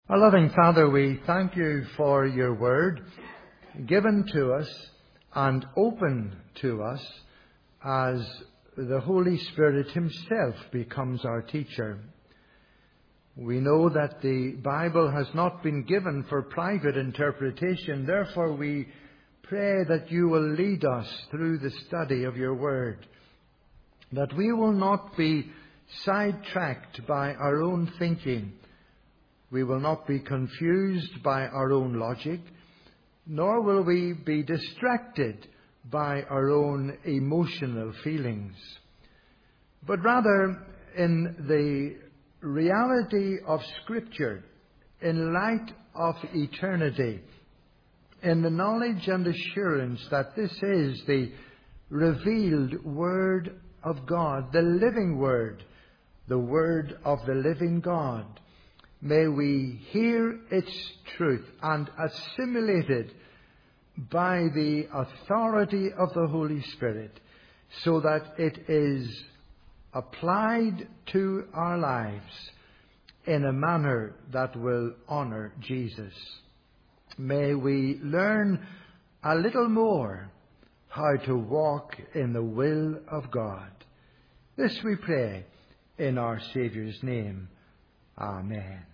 Our loving Father, we thank you for your word given to us and open to us as the Holy Spirit himself becomes our teacher. We know that the Bible has not been given for private interpretation. Therefore, we pray that you will lead us through the study of your word, that we will not be sidetracked by our own thinking. We will not be confused by our own logic, nor will we be distracted by our own emotional feelings, but rather in the reality of Scripture, in light of eternity, in the knowledge and assurance that this is the revealed Word of God, the living Word, the Word of the living God. May we hear its truth and assimilate it by the authority of the Holy Spirit, so that it is applied to our lives in a manner that will honour Jesus. May we learn a little more how to walk in the will of God. This we pray in our Saviour's name. Amen.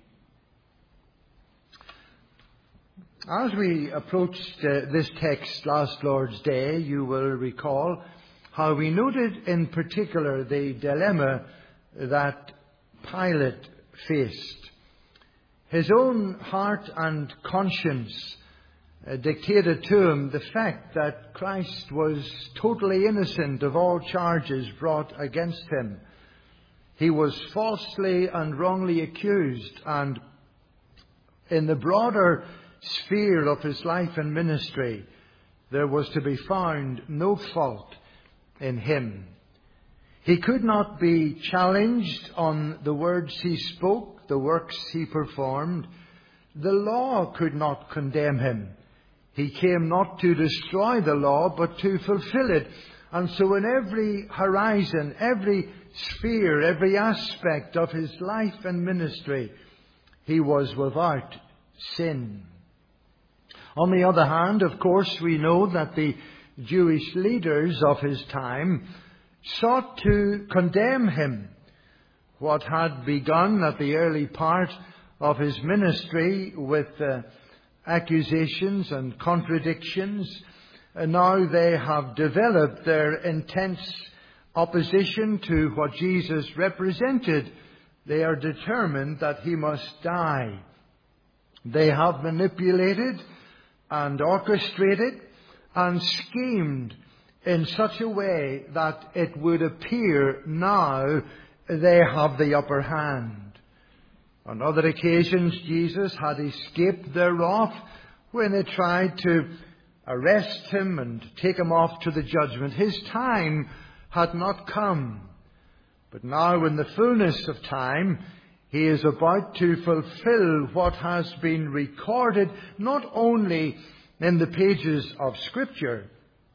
As we approached this text last Lord's Day, you will recall how we noted in particular the dilemma that Pilate faced. His own heart and conscience dictated to him the fact that Christ was totally innocent of all charges brought against him. He was falsely and wrongly accused, and in the broader sphere of his life and ministry, there was to be found no fault in him. He could not be challenged on the words he spoke, the works he performed. The law could not condemn him. He came not to destroy the law, but to fulfill it. And so in every horizon, every sphere, every aspect of his life and ministry, he was without sin. On the other hand, of course, we know that the Jewish leaders of his time sought to condemn him. What had begun at the early part of his ministry with accusations and contradictions, now they have developed their intense opposition to what Jesus represented. They are determined that he must die. They have manipulated and orchestrated and schemed in such a way that it would appear now they have the upper hand. On other occasions, Jesus had escaped their wrath when they tried to arrest him and take him off to the judgment. His time had not come. But now, in the fullness of time, he is about to fulfill what has been recorded not only in the pages of Scripture,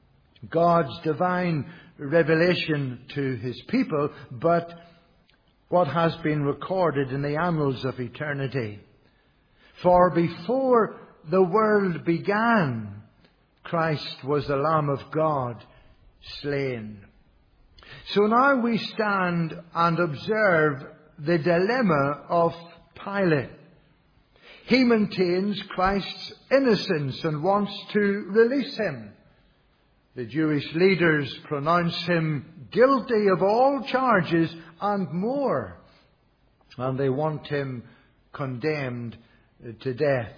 God's divine revelation to his people, but what has been recorded in the annals of eternity. For before the world began, Christ was the Lamb of God slain. So now we stand and observe the dilemma of Pilate. He maintains Christ's innocence and wants to release him. The Jewish leaders pronounce him guilty of all charges and more, and they want him condemned to death.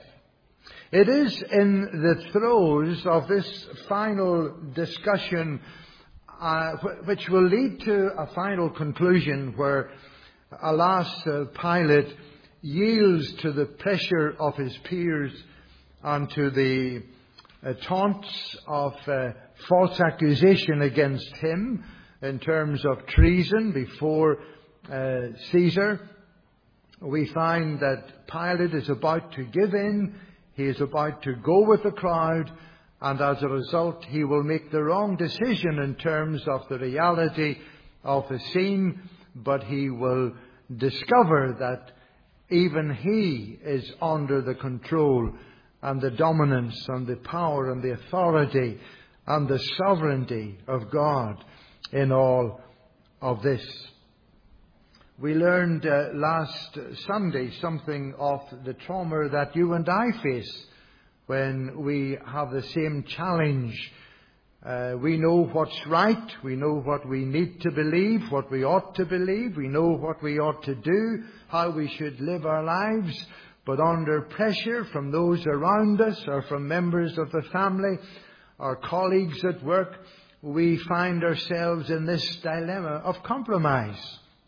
It is in the throes of this final discussion which will lead to a final conclusion where, alas, Pilate yields to the pressure of his peers and to the taunts of false accusation against him in terms of treason before Caesar. We find that Pilate is about to give in. He is about to go with the crowd, and as a result he will make the wrong decision in terms of the reality of the scene, but he will discover that even he is under the control and the dominance and the power and the authority and the sovereignty of God in all of this. We learned last Sunday something of the trauma that you and I face when we have the same challenge. We know what's right. We know what we need to believe, what we ought to believe. We know what we ought to do, how we should live our lives. But under pressure from those around us or from members of the family or colleagues at work, we find ourselves in this dilemma of compromise.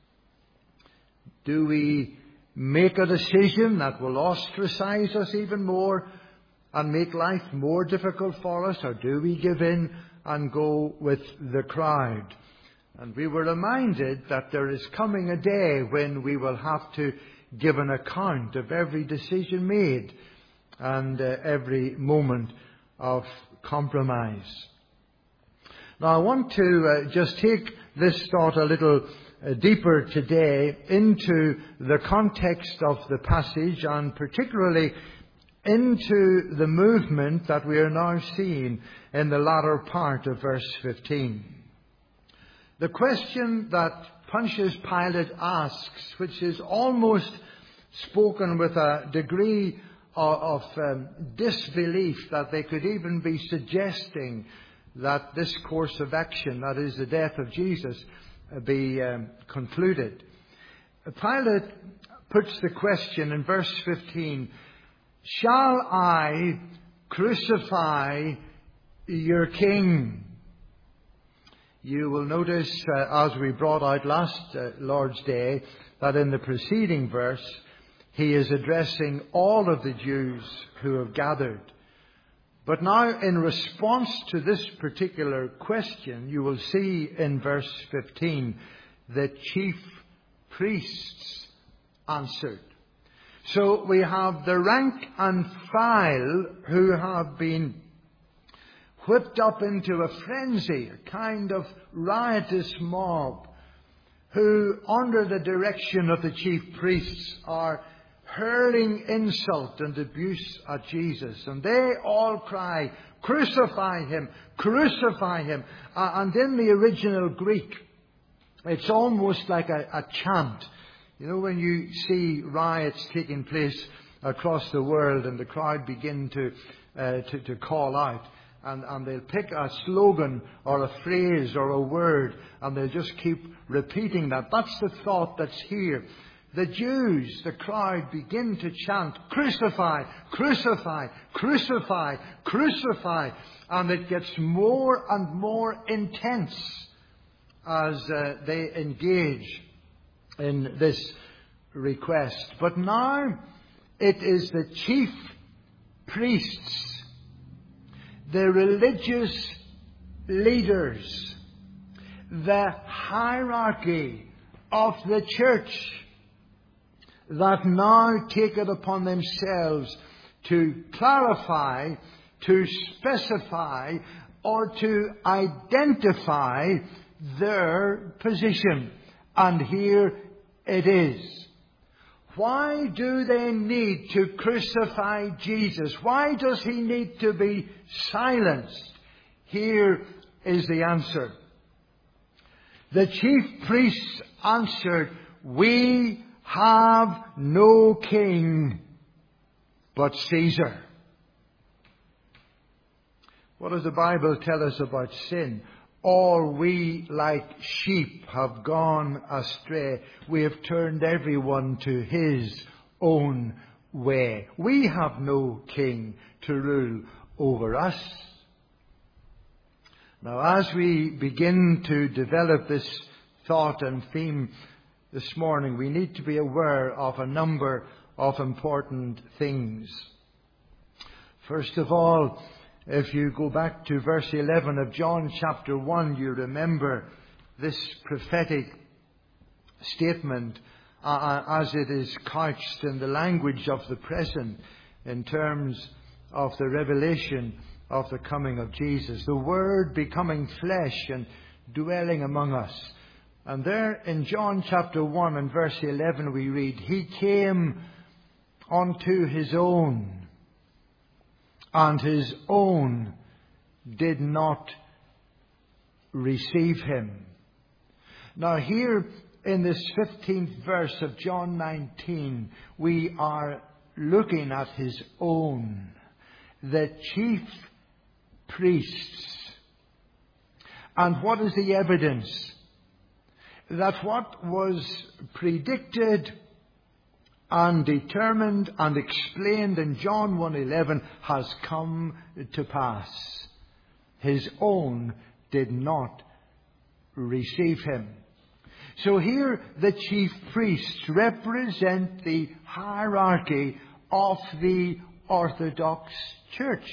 Do we make a decision that will ostracize us even more and make life more difficult for us, or do we give in and go with the crowd? And we were reminded that there is coming a day when we will have to give an account of every decision made and every moment of compromise. Now I want to just take this thought a little deeper today into the context of the passage, and particularly into the movement that we are now seeing in the latter part of verse 15. The question that Pontius Pilate asks, which is almost spoken with a degree of disbelief that they could even be suggesting that this course of action, that is the death of Jesus, be concluded. Pilate puts the question in verse 15, "Shall I crucify your king?" You will notice, as we brought out last Lord's Day, that in the preceding verse, he is addressing all of the Jews who have gathered. But now, in response to this particular question, you will see in verse 15, the chief priests answered. So we have the rank and file who have been whipped up into a frenzy, a kind of riotous mob, who, under the direction of the chief priests, are hurling insult and abuse at Jesus. And they all cry, "Crucify him! Crucify him!" And in the original Greek, it's almost like a chant. You know, when you see riots taking place across the world and the crowd begin to call out, and they'll pick a slogan or a phrase or a word, and they'll just keep repeating that. That's the thought that's here. The Jews, the crowd, begin to chant, "Crucify, crucify, crucify, crucify." And it gets more and more intense as they engage in this request. But now it is the chief priests, the religious leaders, the hierarchy of the church that now take it upon themselves to clarify, to specify, or to identify their position. And here it is. Why do they need to crucify Jesus? Why does he need to be silenced? Here is the answer. The chief priests answered, "We have no king but Caesar." What does the Bible tell us about sin? "All we like sheep have gone astray. We have turned everyone to his own way." We have no king to rule over us. Now, as we begin to develop this thought and theme this morning, we need to be aware of a number of important things. First of all, if you go back to verse 11 of John chapter 1, you remember this prophetic statement as it is couched in the language of the present in terms of the revelation of the coming of Jesus. The Word becoming flesh and dwelling among us. And there in John chapter 1 and verse 11 we read, "He came unto his own, and his own did not receive him. Now here in this 15th verse of John 19, we are looking at his own, the chief priests. And what is the evidence? That what was predicted and determined and explained in John 1:11 has come to pass. His own did not receive him. So here the chief priests represent the hierarchy of the Orthodox Church.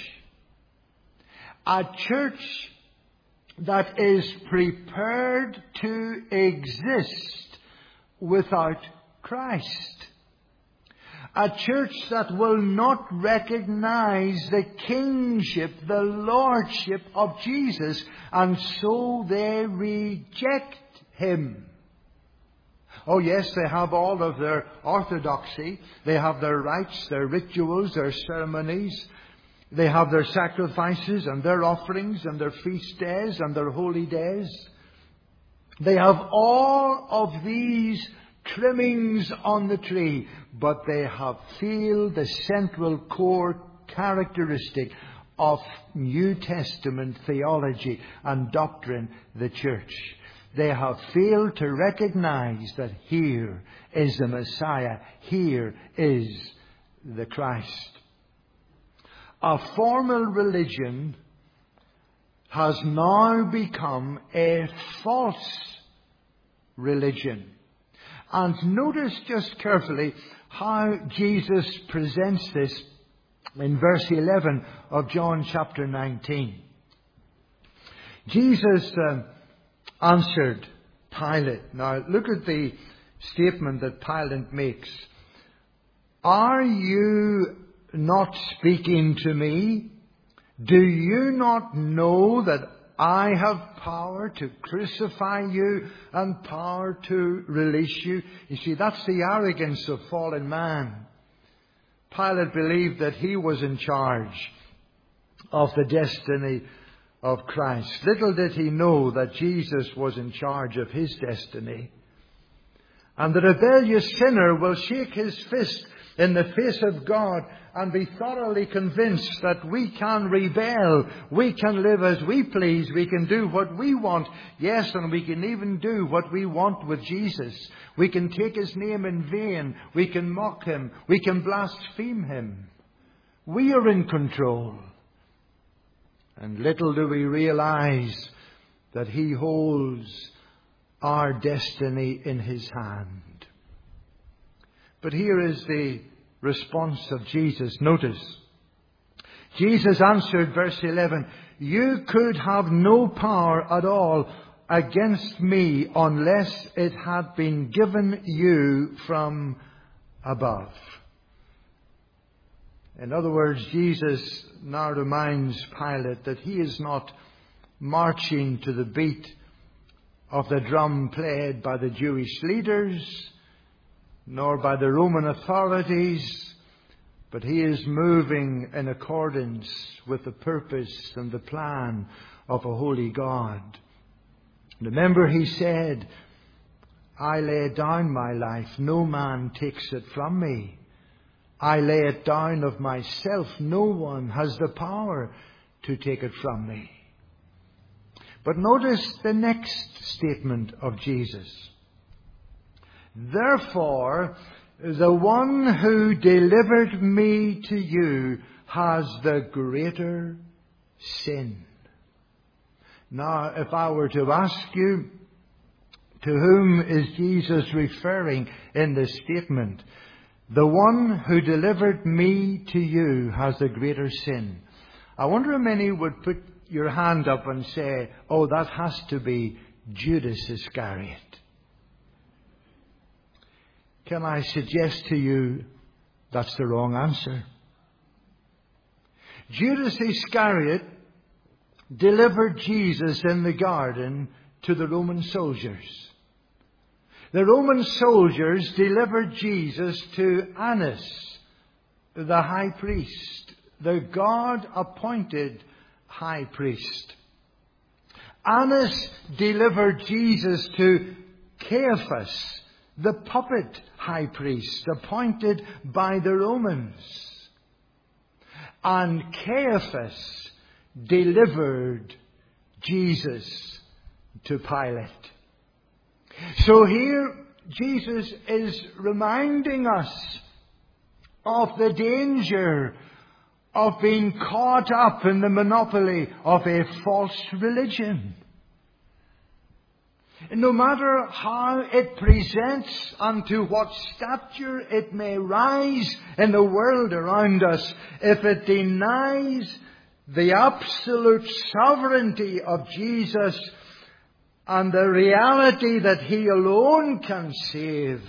A church that is prepared to exist without Christ. A church that will not recognize the kingship, the lordship of Jesus, and so they reject him. Oh yes, they have all of their orthodoxy. They have their rites, their rituals, their ceremonies. They have their sacrifices and their offerings and their feast days and their holy days. They have all of these trimmings on the tree, but they have failed the central core characteristic of New Testament theology and doctrine, the church. They have failed to recognize that here is the Messiah, here is the Christ. A formal religion has now become a false religion. And notice just carefully how Jesus presents this in verse 11 of John chapter 19. Jesus answered Pilate. Now look at the statement that Pilate makes. Are you not speaking to me? Do you not know that I have power to crucify you and power to release you? You see, that's the arrogance of fallen man. Pilate believed that he was in charge of the destiny of Christ. Little did he know that Jesus was in charge of his destiny. And the rebellious sinner will shake his fist in the face of God and be thoroughly convinced that we can rebel, we can live as we please, we can do what we want. Yes, and we can even do what we want with Jesus. We can take his name in vain, we can mock him, we can blaspheme him. We are in control. And little do we realize that he holds our destiny in his hand. But here is the response of Jesus. Notice. Jesus answered, verse 11, you could have no power at all against me unless it had been given you from above. In other words, Jesus now reminds Pilate that he is not marching to the beat of the drum played by the Jewish leaders, nor by the Roman authorities, but he is moving in accordance with the purpose and the plan of a holy God. Remember, he said, I lay down my life, no man takes it from me. I lay it down of myself, no one has the power to take it from me. But notice the next statement of Jesus. Therefore, the one who delivered me to you has the greater sin. Now, if I were to ask you, to whom is Jesus referring in this statement? The one who delivered me to you has the greater sin. I wonder how many would put your hand up and say, oh, that has to be Judas Iscariot. Can I suggest to you that's the wrong answer? Judas Iscariot delivered Jesus in the garden to the Roman soldiers. The Roman soldiers delivered Jesus to Annas, the high priest, the God-appointed high priest. Annas delivered Jesus to Caiaphas, the puppet high priest appointed by the Romans. And Caiaphas delivered Jesus to Pilate. So here Jesus is reminding us of the danger of being caught up in the monopoly of a false religion. No matter how it presents unto what stature it may rise in the world around us, if it denies the absolute sovereignty of Jesus and the reality that He alone can save,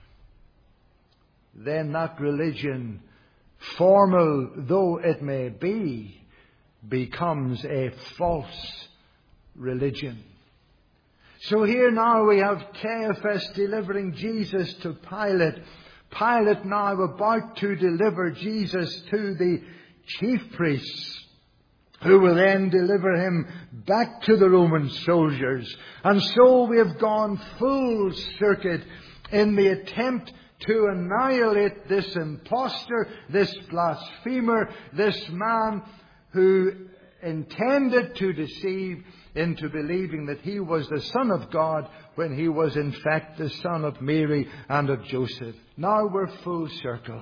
then that religion, formal though it may be, becomes a false religion. So here now we have Caiaphas delivering Jesus to Pilate. Pilate now about to deliver Jesus to the chief priests, who will then deliver him back to the Roman soldiers. And so we have gone full circuit in the attempt to annihilate this impostor, this blasphemer, this man who intended to deceive into believing that he was the Son of God when he was in fact the son of Mary and of Joseph. Now we're full circle.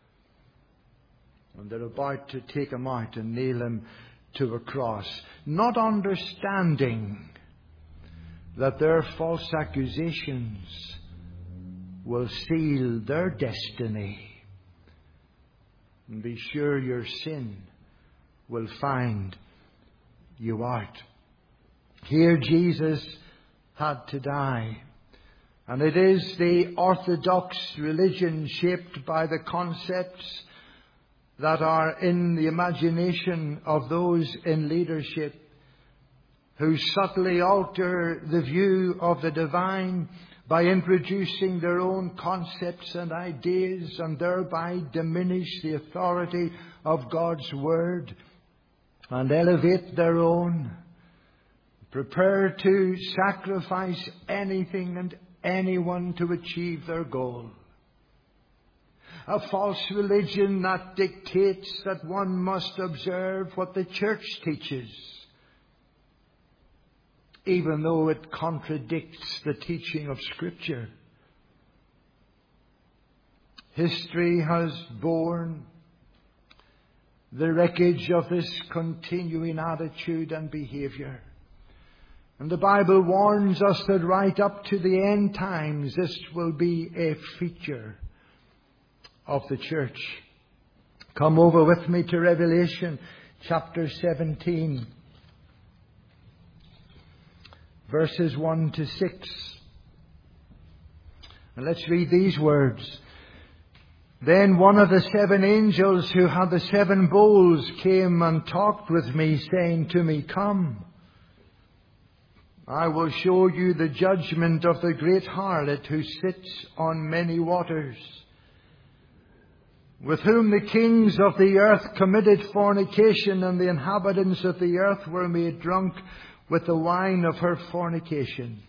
And they're about to take him out and nail him to a cross, not understanding that their false accusations will seal their destiny. And be sure your sin will find you out. Here Jesus had to die. And it is the orthodox religion shaped by the concepts that are in the imagination of those in leadership who subtly alter the view of the divine by introducing their own concepts and ideas and thereby diminish the authority of God's Word and elevate their own. Prepare to sacrifice anything and anyone to achieve their goal. A false religion that dictates that one must observe what the church teaches, even though it contradicts the teaching of Scripture. History has borne the wreckage of this continuing attitude and behavior. And the Bible warns us that right up to the end times, this will be a feature of the church. Come over with me to Revelation chapter 17, verses 1 to 6. And let's read these words. Then one of the seven angels who had the seven bowls came and talked with me, saying to me, Come, I will show you the judgment of the great harlot who sits on many waters, with whom the kings of the earth committed fornication, and the inhabitants of the earth were made drunk with the wine of her fornication.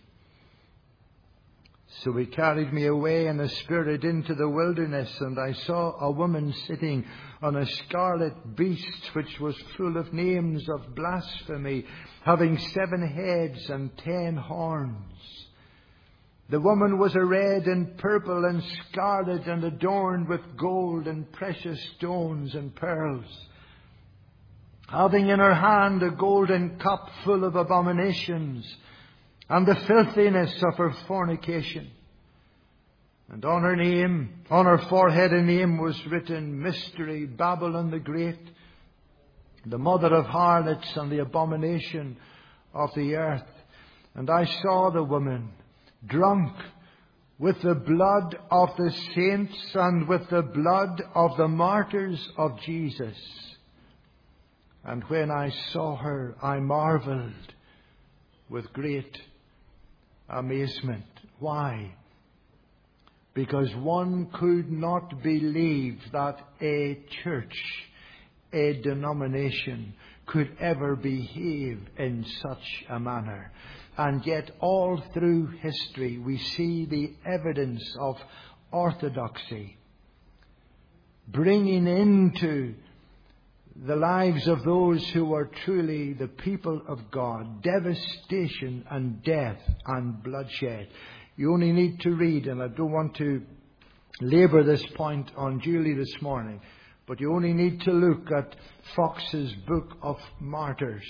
So he carried me away in a spirit into the wilderness, and I saw a woman sitting on a scarlet beast, which was full of names of blasphemy, having 7 heads and 10 horns. The woman was arrayed in purple and scarlet, and adorned with gold and precious stones and pearls, having in her hand a golden cup full of abominations and the filthiness of her fornication. And on her forehead a name was written, Mystery, Babylon the Great, the mother of harlots and the abomination of the earth. And I saw the woman drunk with the blood of the saints and with the blood of the martyrs of Jesus. And when I saw her, I marveled with great amazement. Why? because one could not believe that a church, a denomination, could ever behave in such a manner. And yet all through history we see the evidence of orthodoxy bringing into the lives of those who are truly the people of God devastation and death and bloodshed. You only need to read, and I don't want to labour this point unduly this morning, but you only need to look at Fox's Book of Martyrs.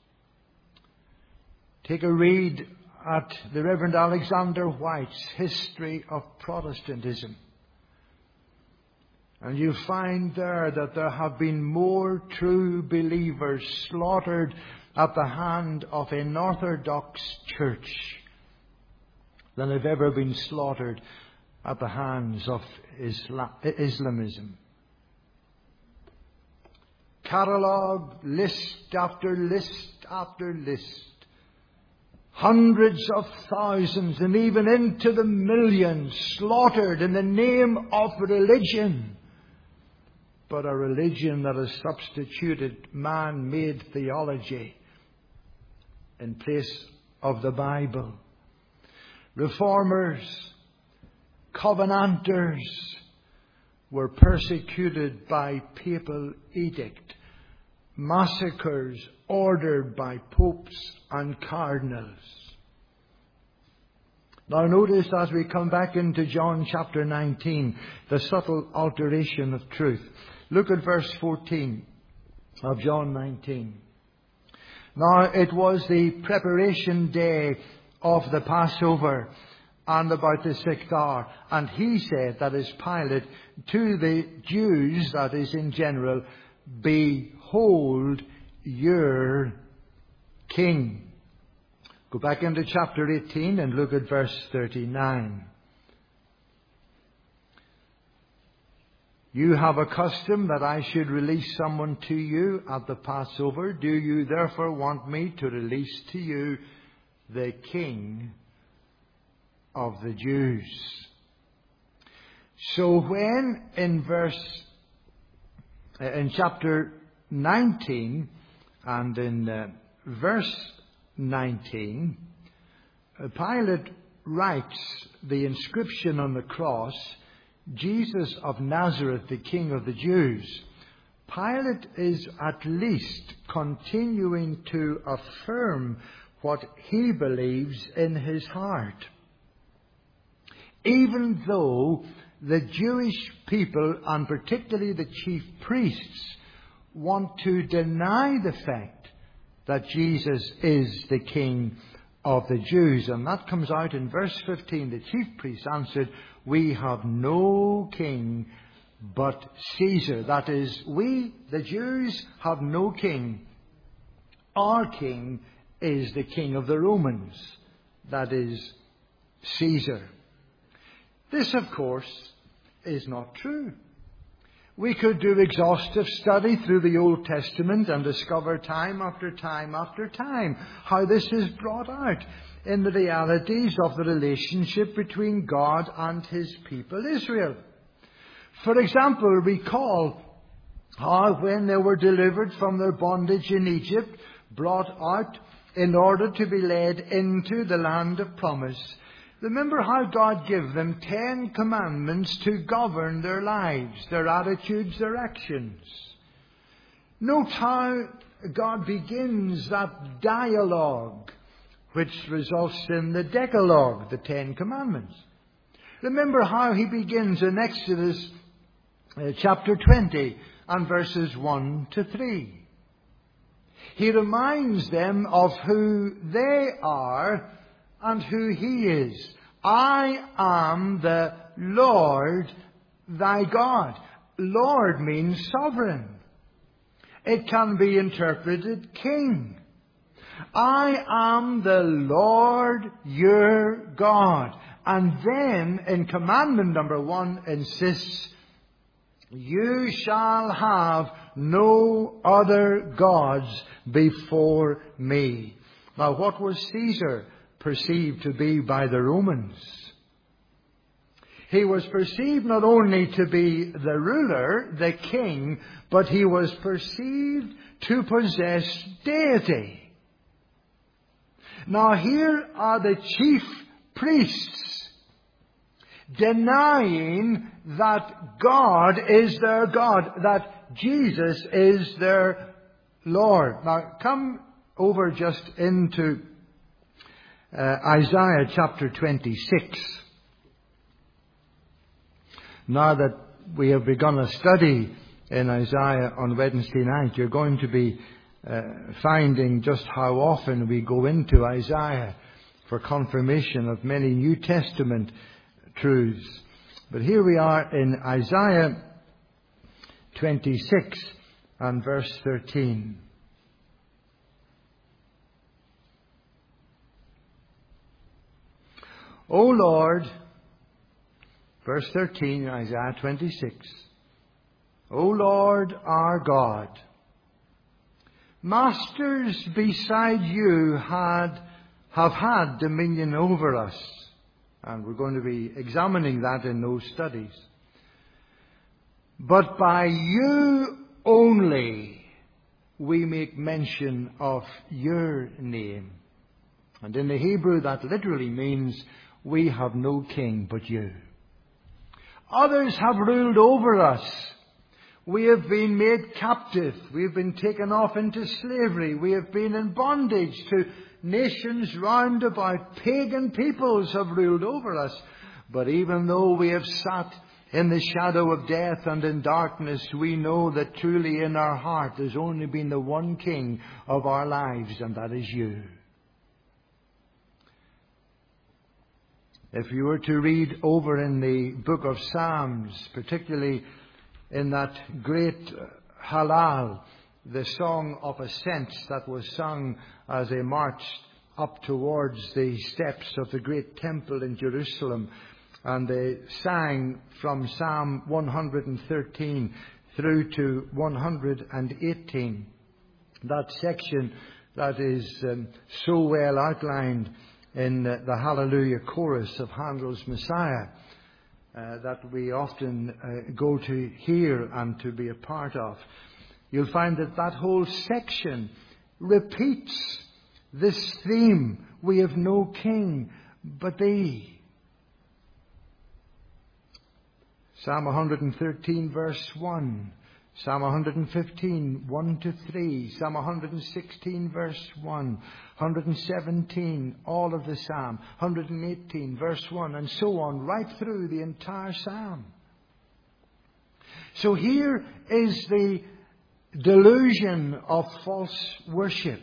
Take a read at the Reverend Alexander White's History of Protestantism. And you find there that there have been more true believers slaughtered at the hand of an Orthodox church than have ever been slaughtered at the hands of Islamism. Catalogue, list after list after list. Hundreds of thousands and even into the millions slaughtered in the name of religion. But a religion that has substituted man-made theology in place of the Bible. Reformers, Covenanters were persecuted by papal edict. Massacres ordered by popes and cardinals. Now notice as we come back into John chapter 19, the subtle alteration of truth. Look at verse 14 of John 19. Now it was the preparation day of the Passover, and about the 6th hour. And he said, that is Pilate, to the Jews, that is in general, behold your king. Go back into chapter 18 and look at verse 39. You have a custom that I should release someone to you at the Passover. Do you therefore want me to release to you the King of the Jews? So when in chapter 19 and in verse 19, Pilate writes the inscription on the cross, Jesus of Nazareth, the King of the Jews. Pilate is at least continuing to affirm what he believes in his heart. Even though the Jewish people, and particularly the chief priests, want to deny the fact that Jesus is the King of the Jews. And that comes out in verse 15. The chief priests answered, we have no king but Caesar. That is, we, the Jews, have no king. Our king is the King of the Romans. That is, Caesar. This, of course, is not true. We could do exhaustive study through the Old Testament and discover time after time after time how this is brought out in the realities of the relationship between God and his people Israel. For example, recall how when they were delivered from their bondage in Egypt, brought out in order to be led into the land of promise, remember how God gave them 10 commandments to govern their lives, their attitudes, their actions. Note how God begins that dialogue which results in the Decalogue, the 10 commandments. Remember how he begins in Exodus chapter 20 and verses 1 to 3. He reminds them of who they are and who he is. I am the Lord thy God. Lord means sovereign. It can be interpreted king. I am the Lord your God. And then in commandment number 1 insists, you shall have no other gods before me. Now what was Caesar perceived to be by the Romans? He was perceived not only to be the ruler, the king, but he was perceived to possess deity. Now here are the chief priests denying that God is their God, that Jesus is their Lord. Now come over just into Isaiah chapter 26. Now that we have begun a study in Isaiah on Wednesday night, you're going to be finding just how often we go into Isaiah for confirmation of many New Testament truths. But here we are in Isaiah 26 and verse 13. O Lord, verse 13 in Isaiah 26, O Lord our God, masters beside you have had dominion over us. And we're going to be examining that in those studies. But by you only we make mention of your name. And in the Hebrew that literally means we have no king but you. Others have ruled over us. We have been made captive. We have been taken off into slavery. We have been in bondage to nations round about. Pagan peoples have ruled over us. But even though we have sat in the shadow of death and in darkness, we know that truly in our heart there's only been the one King of our lives, and that is you. If you were to read over in the book of Psalms, particularly in that great Hallel, the song of ascent that was sung as they marched up towards the steps of the great temple in Jerusalem, and they sang from Psalm 113 through to 118. That section that is so well outlined in the Hallelujah chorus of Handel's Messiah, that we often go to hear and to be a part of. You'll find that that whole section repeats this theme: we have no king but thee. Psalm 113 verse 1, Psalm 115, 1 to 3, Psalm 116 verse 1, 117, all of the Psalm, 118 verse 1, and so on, right through the entire Psalm. So here is the delusion of false worship.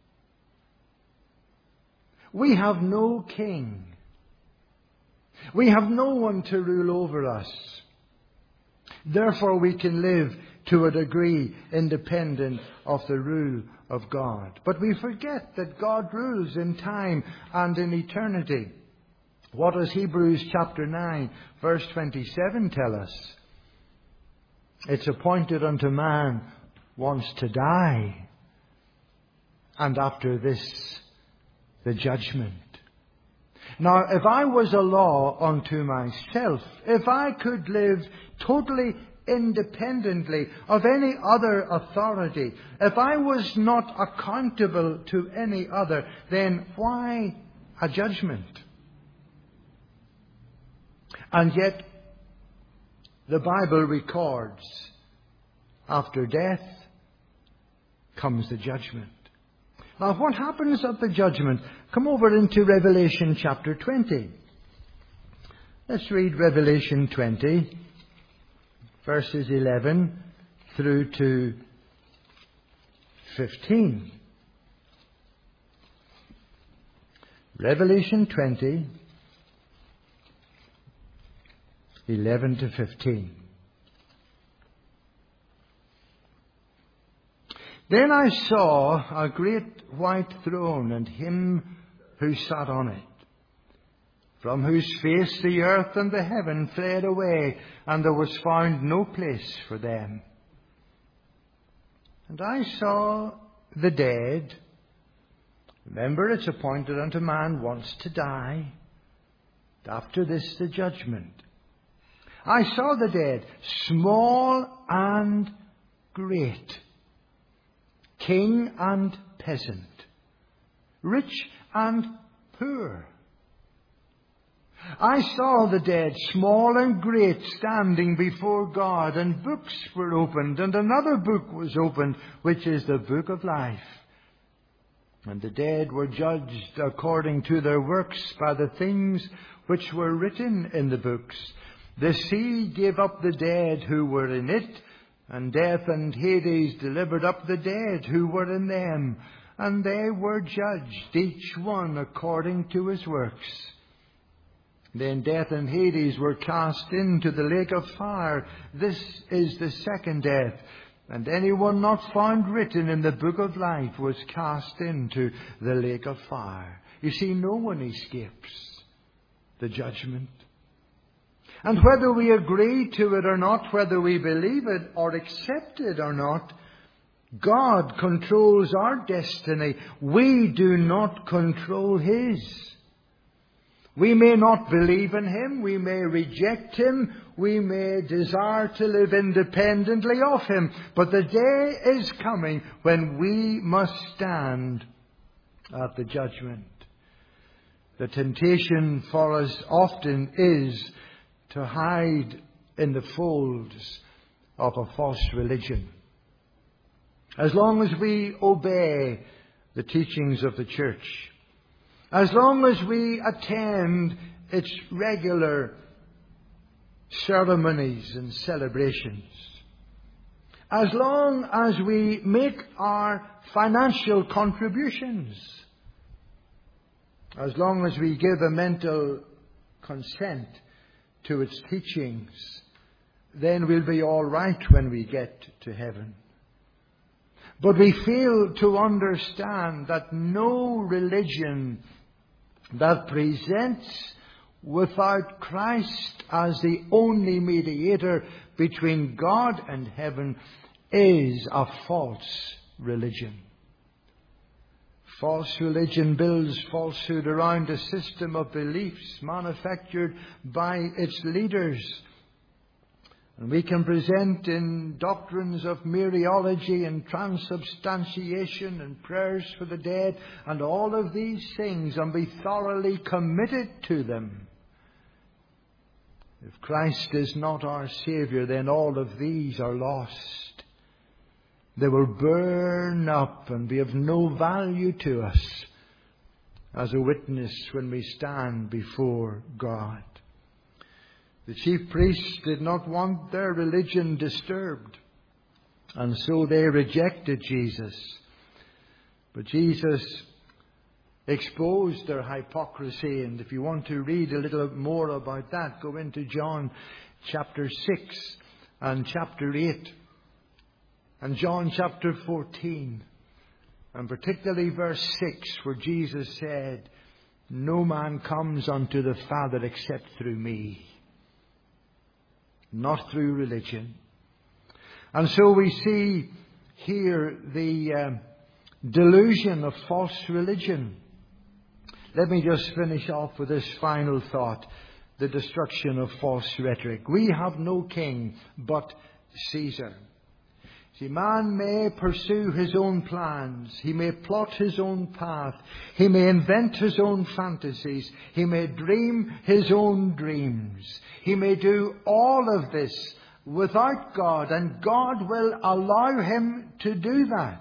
We have no king. We have no one to rule over us. Therefore we can live to a degree independent of the rule of God. But we forget that God rules in time and in eternity. What does Hebrews chapter 9 verse 27 tell us? It's appointed unto man once to die, and after this the judgment. Now, if I was a law unto myself, if I could live totally independently of any other authority, if I was not accountable to any other, then why a judgment? And yet, the Bible records, after death comes the judgment. Now, what happens at the judgment? Come over into Revelation chapter 20. Let's read Revelation 20, verses 11 through to 15. Revelation 20, 11 to 15. Then I saw a great white throne, and him who sat on it, from whose face the earth and the heaven fled away, and there was found no place for them. And I saw the dead. Remember, it's appointed unto man once to die, after this the judgment. I saw the dead, small and great, king and peasant, rich and poor. I saw the dead, small and great, standing before God, and books were opened, and another book was opened, which is the book of life. And the dead were judged according to their works by the things which were written in the books. The sea gave up the dead who were in it, and death and Hades delivered up the dead who were in them, and they were judged, each one according to his works. Then death and Hades were cast into the lake of fire. This is the second death. And anyone not found written in the book of life was cast into the lake of fire. You see, no one escapes the judgment. And whether we agree to it or not, whether we believe it or accept it or not, God controls our destiny. We do not control His. We may not believe in Him, we may reject Him, we may desire to live independently of Him, but the day is coming when we must stand at the judgment. The temptation for us often is to hide in the folds of a false religion. As long as we obey the teachings of the church, as long as we attend its regular ceremonies and celebrations, as long as we make our financial contributions, as long as we give a mental consent to its teachings, then we'll be all right when we get to heaven. But we fail to understand that no religion that presents without Christ as the only mediator between God and heaven is a false religion. False religion builds falsehood around a system of beliefs manufactured by its leaders. And we can present in doctrines of Mariology and transubstantiation and prayers for the dead and all of these things and be thoroughly committed to them. If Christ is not our Saviour, then all of these are lost. They will burn up and be of no value to us as a witness when we stand before God. The chief priests did not want their religion disturbed, and so they rejected Jesus. But Jesus exposed their hypocrisy, and if you want to read a little more about that, go into John chapter 6 and chapter 8 and John chapter 14, and particularly verse 6, where Jesus said, "No man comes unto the Father except through me." Not through religion. And so we see here the delusion of false religion. Let me just finish off with this final thought. The destruction of false rhetoric. We have no king but Caesar. See, man may pursue his own plans. He may plot his own path. He may invent his own fantasies. He may dream his own dreams. He may do all of this without God, and God will allow him to do that.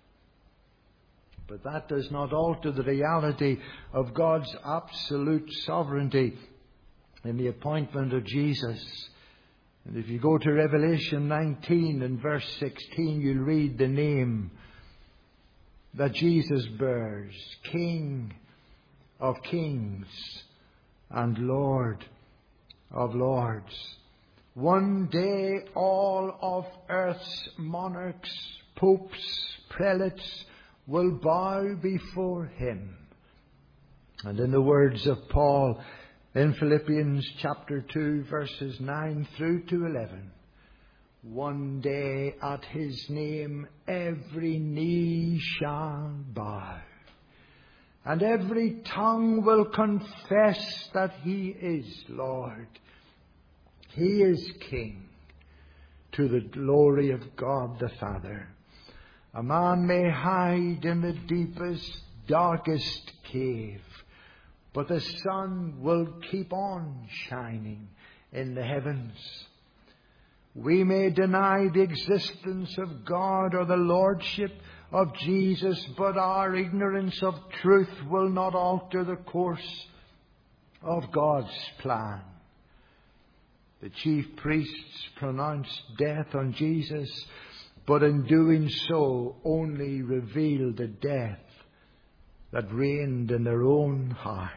But that does not alter the reality of God's absolute sovereignty in the appointment of Jesus. And if you go to Revelation 19 and verse 16, you'll read the name that Jesus bears, King of Kings and Lord of Lords. One day all of earth's monarchs, popes, prelates will bow before Him. And in the words of Paul, in Philippians chapter 2, verses 9 through to 11, one day at His name every knee shall bow, and every tongue will confess that He is Lord, He is King, to the glory of God the Father. A man may hide in the deepest, darkest cave, but the sun will keep on shining in the heavens. We may deny the existence of God or the lordship of Jesus, but our ignorance of truth will not alter the course of God's plan. The chief priests pronounced death on Jesus, but in doing so only revealed the death that reigned in their own heart.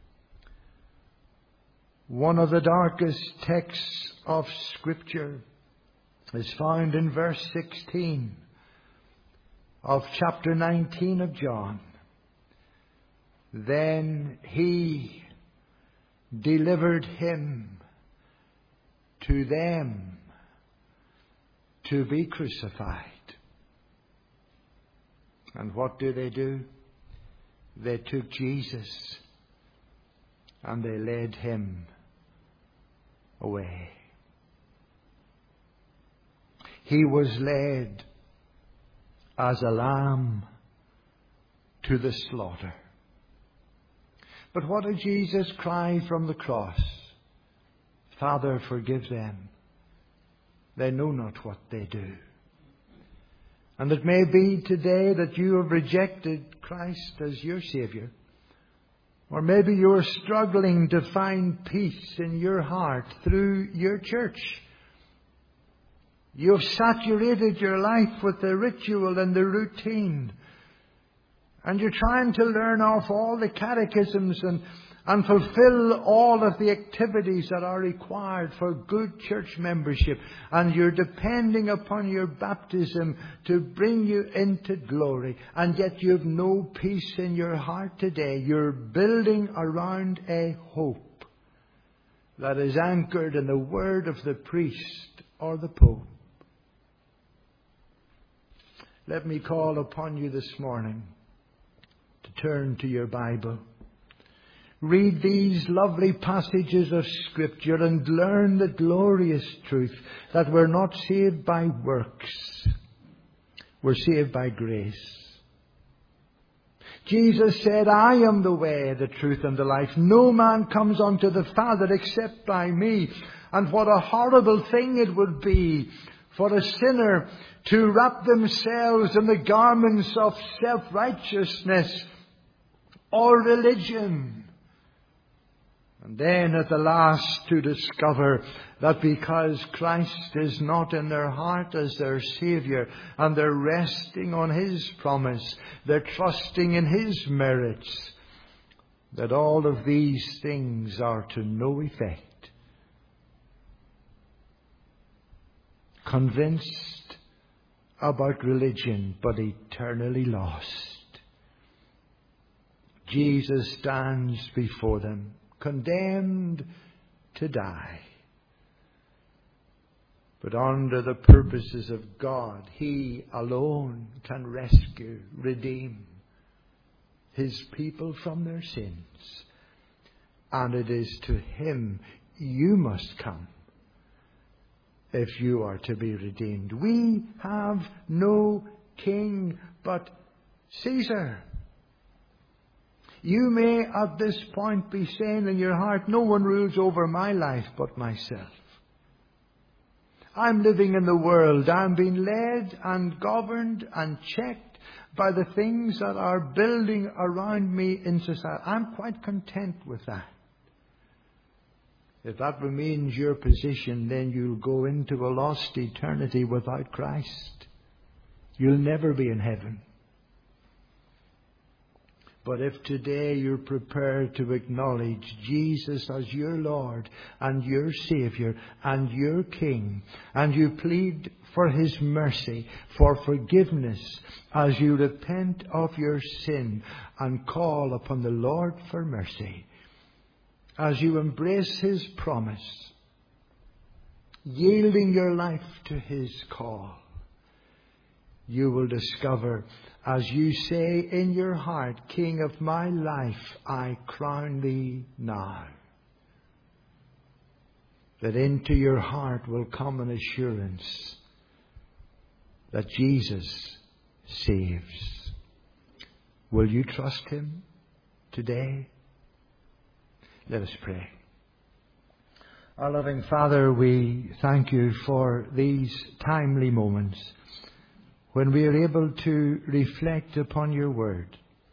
One of the darkest texts of Scripture is found in verse 16 of chapter 19 of John. Then he delivered him to them to be crucified. And what do? They took Jesus and they led him away. He was led as a lamb to the slaughter. But what did Jesus cry from the cross? Father, forgive them. They know not what they do. And it may be today that you have rejected Christ as your Saviour. Or maybe you are struggling to find peace in your heart through your church. You have saturated your life with the ritual and the routine. And you're trying to learn off all the catechisms and fulfill all of the activities that are required for good church membership. And you're depending upon your baptism to bring you into glory. And yet you have no peace in your heart today. You're building around a hope that is anchored in the word of the priest or the pope. Let me call upon you this morning to turn to your Bible. Read these lovely passages of Scripture and learn the glorious truth that we're not saved by works. We're saved by grace. Jesus said, I am the way, the truth, and the life. No man comes unto the Father except by me. And what a horrible thing it would be for a sinner to wrap themselves in the garments of self-righteousness or religion. And then at the last to discover that because Christ is not in their heart as their Saviour, and they're resting on His promise, they're trusting in His merits, that all of these things are to no effect. Convinced about religion, but eternally lost. Jesus stands before them, condemned to die. But under the purposes of God, He alone can rescue, redeem His people from their sins. And it is to Him you must come if you are to be redeemed. We have no king but Caesar. You may at this point be saying in your heart, no one rules over my life but myself. I'm living in the world. I'm being led and governed and checked by the things that are building around me in society. I'm quite content with that. If that remains your position, then you'll go into a lost eternity without Christ. You'll never be in heaven. But if today you're prepared to acknowledge Jesus as your Lord and your Saviour and your King, and you plead for His mercy, for forgiveness, as you repent of your sin and call upon the Lord for mercy, as you embrace His promise, yielding your life to His call, you will discover, as you say in your heart, King of my life, I crown Thee now. that into your heart will come an assurance that Jesus saves. Will you trust Him today? Let us pray. Our loving Father, we thank you for these timely moments when we are able to reflect upon your word.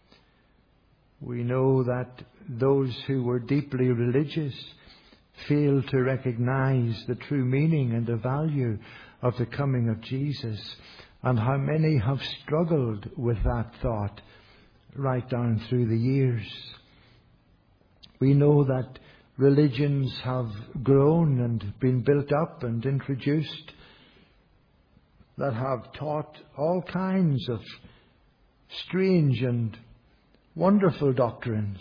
We know that those who were deeply religious fail to recognize the true meaning and the value of the coming of Jesus, and how many have struggled with that thought right down through the years. We know that religions have grown and been built up and introduced that have taught all kinds of strange and wonderful doctrines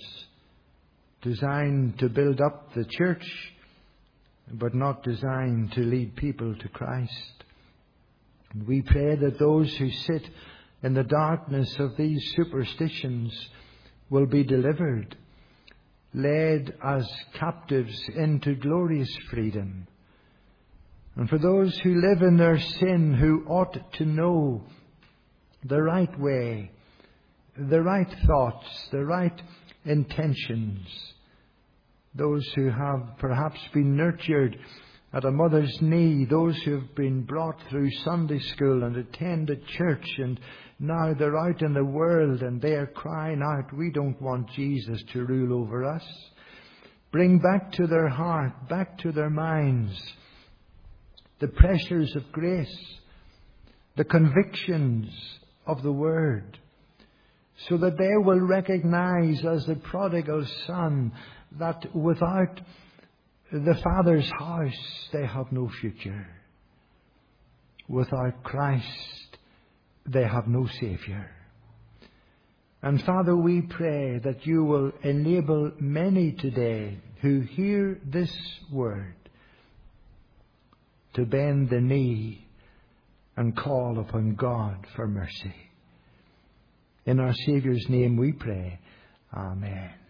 designed to build up the church, but not designed to lead people to Christ. And we pray that those who sit in the darkness of these superstitions will be delivered, led as captives into glorious freedom. And for those who live in their sin, who ought to know the right way, the right thoughts, the right intentions, those who have perhaps been nurtured at a mother's knee, those who have been brought through Sunday school and attended church, and now they're out in the world and they are crying out, we don't want Jesus to rule over us. Bring back to their heart, back to their minds, the pressures of grace, the convictions of the Word, so that they will recognize as the prodigal son that without the Father's house they have no future. Without Christ they have no Saviour. And Father, we pray that you will enable many today who hear this word to bend the knee and call upon God for mercy. In our Saviour's name we pray. Amen.